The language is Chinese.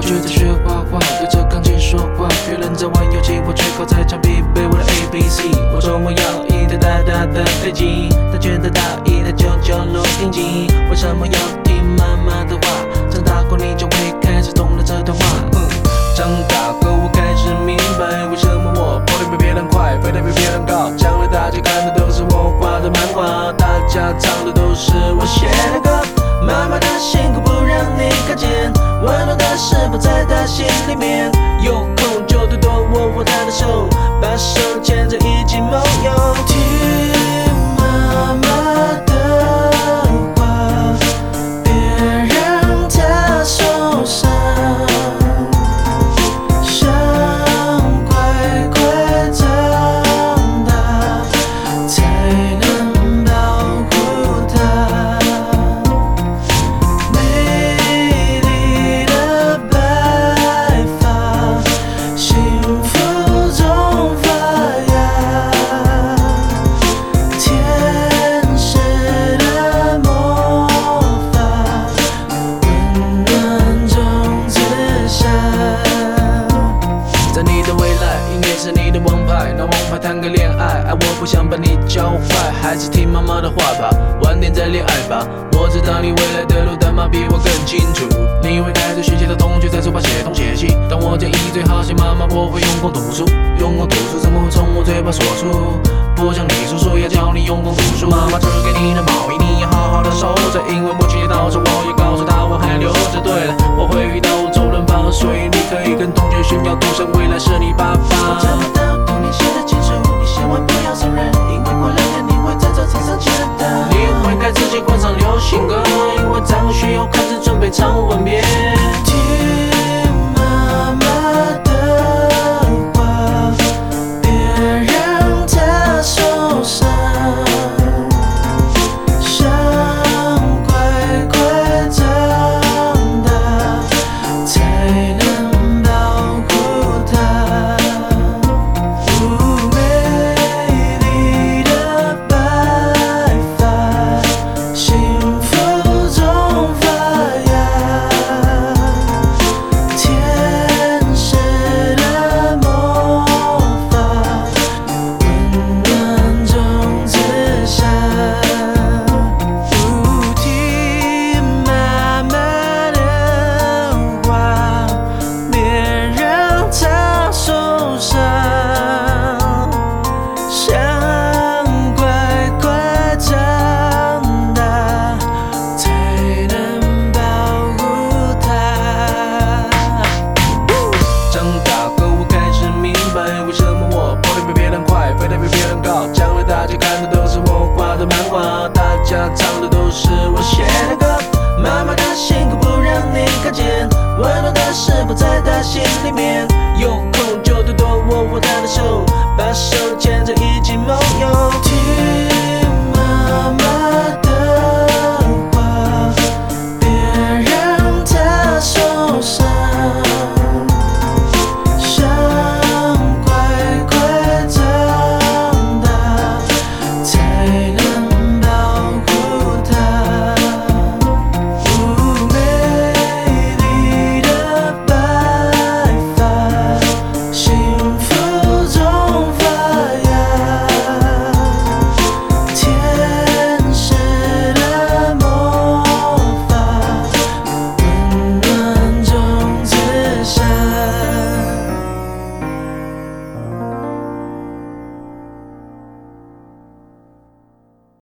觉得学画画，对着钢琴说话，别人在玩游戏，我却靠在墙壁背我的 ABC。我周末要一台大大的飞机，他觉得大一台99录音机。为什么要听妈妈的话？长大后你就会开始懂了这段话。长大后我开始明白，为什么我跑得比别人快，飞得比别人高。将来大家看的都是我画的漫画，大家唱的都是我写的歌。妈妈的辛苦不让你看见，温暖的是否在她心里面？有空就多多握握她的手，把手牵着一起梦游。听妈妈的话，别让她受伤，想快快长大，才能保护她。美丽的白发，幸福中发芽，天使的魔法，温暖中自下。在你的未来，音乐是你的王牌，拿王牌谈个恋爱，爱我不想把你教坏，还是听妈妈的话吧，晚点再恋爱吧。我知道你未来的路，但妈比我更清楚。你会开始学习的同学在书包写东写西，但我建议最好写妈妈，我会用功读书，用功读书怎么会从我嘴巴说出？不像你叔叔要教你用功读书。妈妈织给你的毛衣，你要好好的收着，因为母亲节到时我也告诉她我还留着。对了，我会遇到周润发，所以你可以跟同学炫耀，赌神未来是你爸爸。我找不到懂你写的清楚，你千万不要承认，因为过2天你会在这场上见到。你会开自己换上流行歌，因为咱们需要开始准备唱吻别。